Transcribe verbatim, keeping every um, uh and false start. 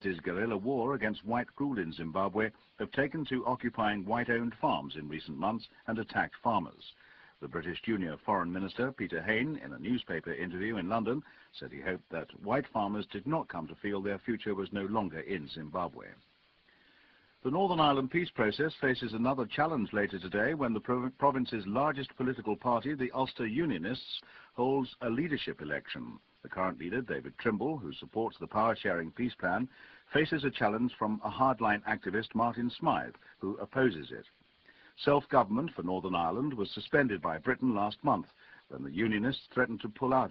His guerrilla war against white rule in Zimbabwe have taken to occupying white-owned farms in recent months and attacked farmers. The British Junior Foreign Minister, Peter Hain, in a newspaper interview in London, said he hoped that white farmers did not come to feel their future was no longer in Zimbabwe. The Northern Ireland peace process faces another challenge later today when the prov province's largest political party, the Ulster Unionists, holds a leadership election. The current leader, David Trimble, who supports the power-sharing peace plan, faces a challenge from a hardline activist, Martin Smythe, who opposes it. Self-government for Northern Ireland was suspended by Britain last month when the Unionists threatened to pull out